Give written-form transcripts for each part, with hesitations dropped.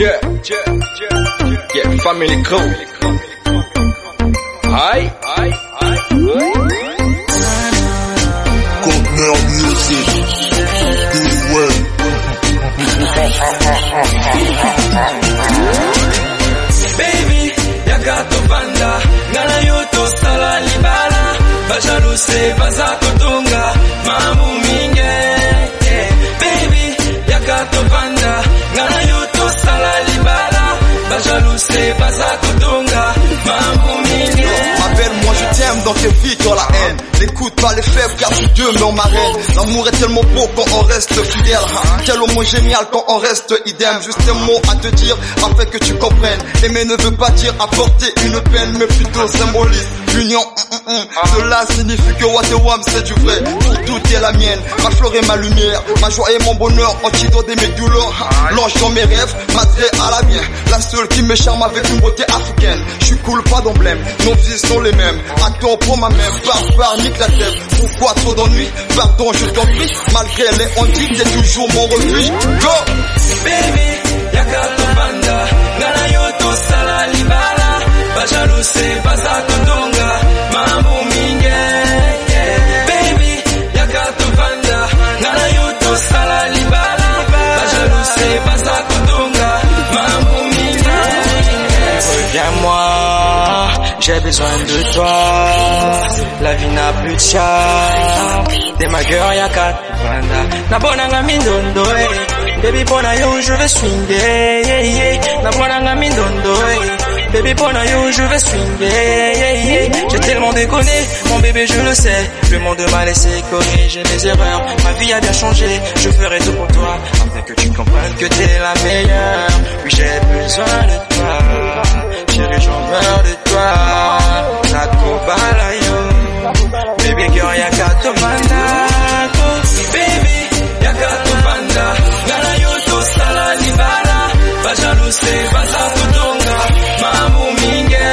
Yeah, family crew. Aïe. Conteneur music. Baby, yakatopanda ngana yoto sala libala bajaluse bazakotunga mamu minge. Baby, yakatopanda ngana yoto sala libala bajaluse bazakotunga mamu minge. Appelle-moi, je t'aime dans tes vies, dans la haine. N'écoute pas les faibles car c'est Dieu mais on m'arrête. L'amour est tellement beau quand on reste fidèle. Quel homme génial quand on reste idem. Juste un mot à te dire afin que tu comprennes. Aimer ne veut pas dire apporter une peine, mais plutôt symbolise l'union. Cela signifie que Watewam c'est du vrai. Pour tout est la mienne, ma fleur et ma lumière, ma joie et mon bonheur, antidote de mes douleurs. L'ange dans mes rêves, madré à la mienne. La seule qui me charme avec une beauté africaine. Je suis cool, pas d'emblème, nos vies sont les mêmes. Attends pour ma mère, par nique la tête. Pourquoi trop d'ennui? Pardon, je t'en prie. Malgré les ondes, t'es toujours mon refuge. Go! Baby, yakatopanda ngana yoto sala libala bajaluse bazakotunga mambo minge. Baby, yakatopanda ngana yoto sala libala bajaluse bazakotunga mambo minge. Reviens-moi, j'ai besoin de toi. La vie n'a plus de charme. T'es ma girl, yakatopanda nabonanga mindondo. Baby pona yo je vais swinger. Nabonanga mindondo. Baby pona yo je vais swinger. J'ai tellement déconné, mon bébé je le sais. Le monde m'a laissé corriger mes erreurs. Ma vie a bien changé, je ferai tout pour toi afin que tu comprennes que t'es la meilleure. Oui j'ai besoin de toi, chérie j'en meurs de toi. Nakobala yo, baby girl yakatopanda. Baby yakatopanda ngana yoto sala libala bajaluse bazakotunga mamu minge.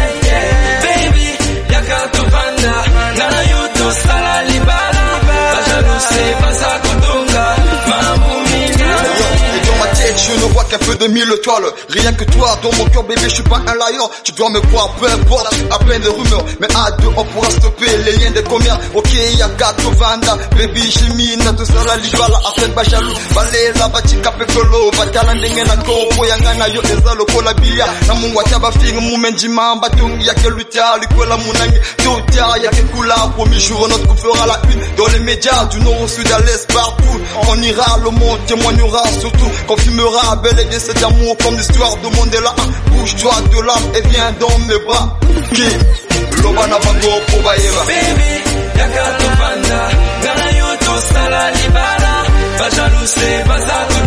Baby yakatopanda ngana yoto sala libala bajaluse bazakotunga mamu minge. Et dans ma tête je ne vois qu'un peu de mille étoiles. Rien que toi dans mon cœur bébé, je suis pas un lion. Tu dois me croire, peu importe, à peine de rumeurs. Mais à deux on pourra stopper les liens des commerces. Ok yakatopanda, baby jimina to sala libala afin ba jaloux. Balela batika pekolo batala ndenge na kompo yangana yo eza lokola bia. Na mungu ataba finga mumenji mamba tungi yake lutia likola munangi. Tout yake kula promis jour notre coup fera la une dans les médias du nord au sud à l'est partout. On ira, le monde témoignera surtout. Confirmera bel et bien cet amour comme l'histoire de Mandela. Bouge-toi de l'âme et viens dans mes bras. Qui Lobana Bango Kobayeva. Baby yakatopanda ngana yoto sala libala bajaluse bazakotunga